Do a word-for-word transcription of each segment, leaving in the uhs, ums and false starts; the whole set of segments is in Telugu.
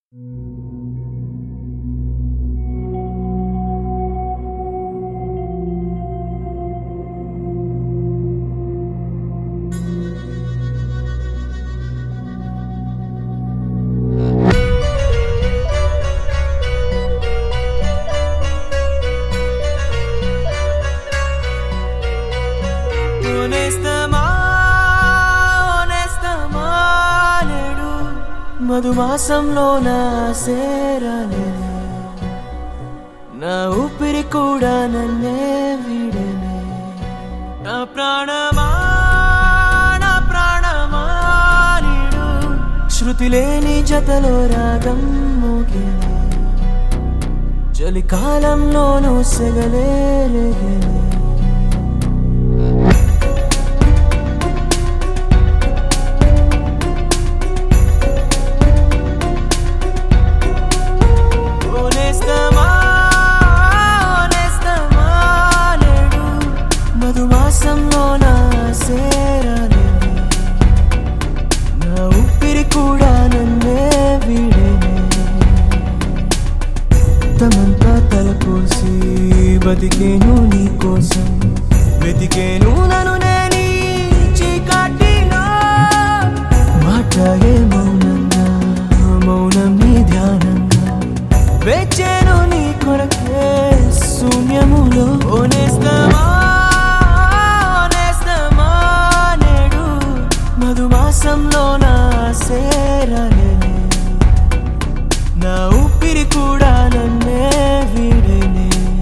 మధుమాసంలో నా సేరాలేనే, నా ఊపిరి కూడా నన్నే వీడేనే. నా ప్రాణమా నా ప్రాణమా నీడు, శృతి లేని జతలో రాగం మోగేనే, చలికాలంలోనూ సెగలే రేగేనే. మధుమాసంలో నా సేరాలేనే, నా ఊపిరి కూడా నన్నే వీడేనే. తమంతా తలపోసి బతికేను నీ కోసం, వెతికేను నన్ను నేనీ చీకటిలో. మాట్లాడే మౌనంగా, మౌనం నీ ధ్యానంగా, వేచేను నీ కొరకే శూన్యములో. ఓనేస్తమా మధుమాసంలో నా సేరాలేనే, నా ఊపిరి కూడా నన్నే వీడేనే.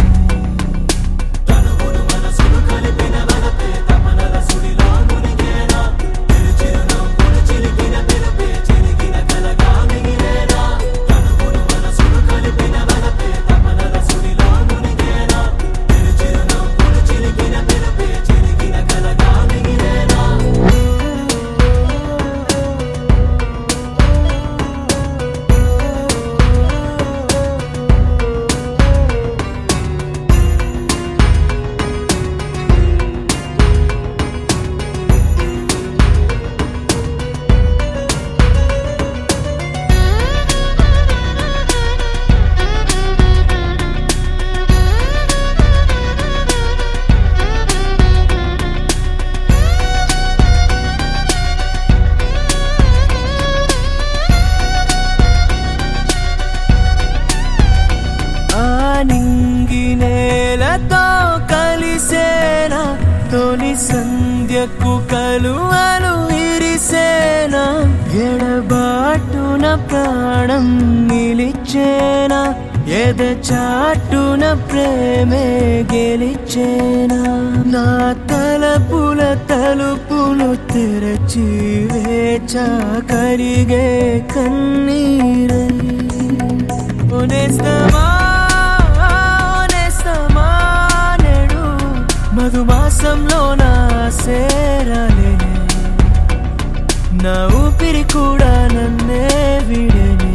తనువును మనసును కలిపిన వలపే తపనల సుడిలో మునిగేనా, చిరునవ్వులు చిలికిన పిలుపే చిలికిన కలగా మిగిలేనా. తనువును మనసును కలిపిన వలపే తపనల సుడిలో మునిగేనా, చిరునవ్వులు చిలికిన పిలుపే చిలికిన కలగా మిగిలేనా. నింగినేలతో కలిసేనా, తొలి సంధ్యకు కలువలు ఇరిసేనా. ఎడబాటున ప్రాణం నిలిచేనా, ఎద చాటున ప్రేమే గెలిచేనా. నా తలపుల తలుపులు తెరచి వేచా కరిగే కన్నీరై. ఓనేస్తమా మధుమాసంలో నా సేరాలేనే, నా ఊపిరి కూడా నన్నే వీడేనే.